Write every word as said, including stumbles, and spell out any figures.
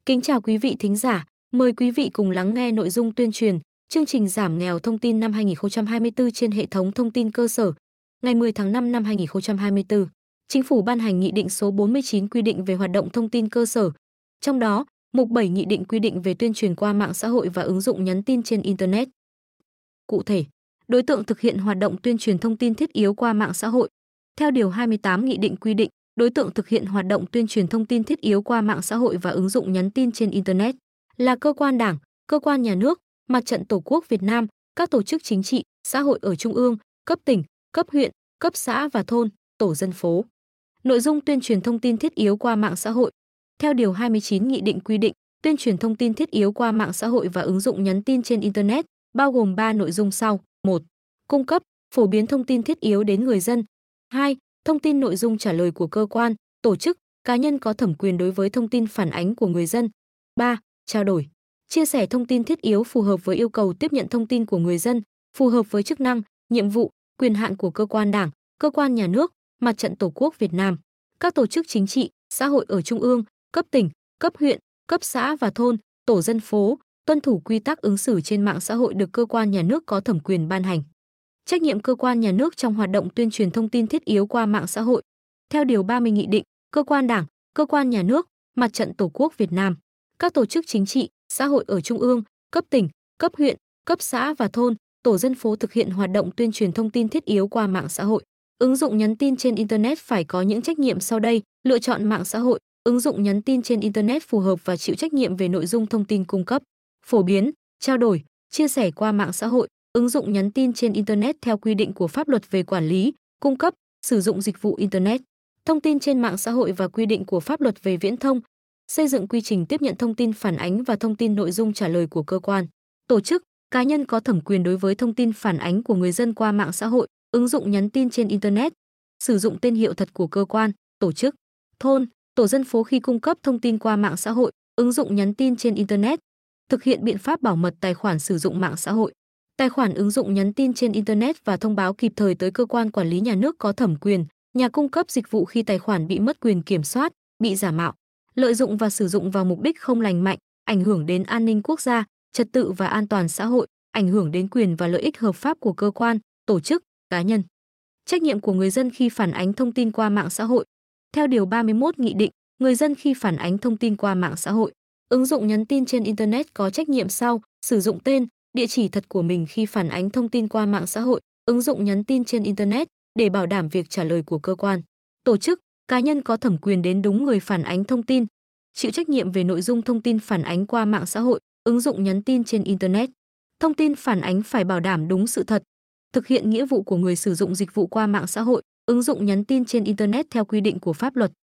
Kính chào quý vị thính giả, mời quý vị cùng lắng nghe nội dung tuyên truyền chương trình giảm nghèo thông tin năm hai nghìn không trăm hai mươi tư trên hệ thống thông tin cơ sở. Ngày mười tháng năm năm hai nghìn không trăm hai mươi tư, Chính phủ ban hành Nghị định số bốn mươi chín quy định về hoạt động thông tin cơ sở. Trong đó, mục bảy Nghị định quy định về tuyên truyền qua mạng xã hội và ứng dụng nhắn tin trên Internet. Cụ thể, đối tượng thực hiện hoạt động tuyên truyền thông tin thiết yếu qua mạng xã hội. Theo Điều hai mươi tám Nghị định quy định, đối tượng thực hiện hoạt động tuyên truyền thông tin thiết yếu qua mạng xã hội và ứng dụng nhắn tin trên Internet là cơ quan đảng, cơ quan nhà nước, Mặt trận Tổ quốc Việt Nam, các tổ chức chính trị, xã hội ở trung ương, cấp tỉnh, cấp huyện, cấp xã và thôn, tổ dân phố. Nội dung tuyên truyền thông tin thiết yếu qua mạng xã hội. Theo Điều hai mươi chín Nghị định quy định, tuyên truyền thông tin thiết yếu qua mạng xã hội và ứng dụng nhắn tin trên Internet bao gồm ba nội dung sau. một. Cung cấp, phổ biến thông tin thiết yếu đến người dân. hai. Thông tin nội dung trả lời của cơ quan, tổ chức, cá nhân có thẩm quyền đối với thông tin phản ánh của người dân. ba. Trao đổi, chia sẻ thông tin thiết yếu phù hợp với yêu cầu tiếp nhận thông tin của người dân, phù hợp với chức năng, nhiệm vụ, quyền hạn của cơ quan đảng, cơ quan nhà nước, Mặt trận Tổ quốc Việt Nam, các tổ chức chính trị, xã hội ở trung ương, cấp tỉnh, cấp huyện, cấp xã và thôn, tổ dân phố, tuân thủ quy tắc ứng xử trên mạng xã hội được cơ quan nhà nước có thẩm quyền ban hành. Trách nhiệm cơ quan nhà nước trong hoạt động tuyên truyền thông tin thiết yếu qua mạng xã hội. Theo Điều ba mươi Nghị định, cơ quan đảng, cơ quan nhà nước, Mặt trận Tổ quốc Việt Nam, các tổ chức chính trị, xã hội ở trung ương, cấp tỉnh, cấp huyện, cấp xã và thôn, tổ dân phố thực hiện hoạt động tuyên truyền thông tin thiết yếu qua mạng xã hội. Ứng dụng nhắn tin trên Internet phải có những trách nhiệm sau đây: lựa chọn mạng xã hội, ứng dụng nhắn tin trên Internet phù hợp và chịu trách nhiệm về nội dung thông tin cung cấp, phổ biến, trao đổi, chia sẻ qua mạng xã hội, ứng dụng nhắn tin trên Internet theo quy định của pháp luật về quản lý, cung cấp, sử dụng dịch vụ Internet, thông tin trên mạng xã hội và quy định của pháp luật về viễn thông, xây dựng quy trình tiếp nhận thông tin phản ánh và thông tin nội dung trả lời của cơ quan, tổ chức, cá nhân có thẩm quyền đối với thông tin phản ánh của người dân qua mạng xã hội, ứng dụng nhắn tin trên Internet, sử dụng tên hiệu thật của cơ quan, tổ chức, thôn, tổ dân phố khi cung cấp thông tin qua mạng xã hội, ứng dụng nhắn tin trên Internet, thực hiện biện pháp bảo mật tài khoản sử dụng mạng xã hội, tài khoản ứng dụng nhắn tin trên Internet và thông báo kịp thời tới cơ quan quản lý nhà nước có thẩm quyền, nhà cung cấp dịch vụ khi tài khoản bị mất quyền kiểm soát, bị giả mạo, lợi dụng và sử dụng vào mục đích không lành mạnh, ảnh hưởng đến an ninh quốc gia, trật tự và an toàn xã hội, ảnh hưởng đến quyền và lợi ích hợp pháp của cơ quan, tổ chức, cá nhân. Trách nhiệm của người dân khi phản ánh thông tin qua mạng xã hội. Theo Điều ba mươi mốt Nghị định, người dân khi phản ánh thông tin qua mạng xã hội, ứng dụng nhắn tin trên Internet có trách nhiệm sau: sử dụng tên, địa chỉ thật của mình khi phản ánh thông tin qua mạng xã hội, ứng dụng nhắn tin trên Internet để bảo đảm việc trả lời của cơ quan, tổ chức, cá nhân có thẩm quyền đến đúng người phản ánh thông tin, chịu trách nhiệm về nội dung thông tin phản ánh qua mạng xã hội, ứng dụng nhắn tin trên Internet. Thông tin phản ánh phải bảo đảm đúng sự thật, thực hiện nghĩa vụ của người sử dụng dịch vụ qua mạng xã hội, ứng dụng nhắn tin trên Internet theo quy định của pháp luật.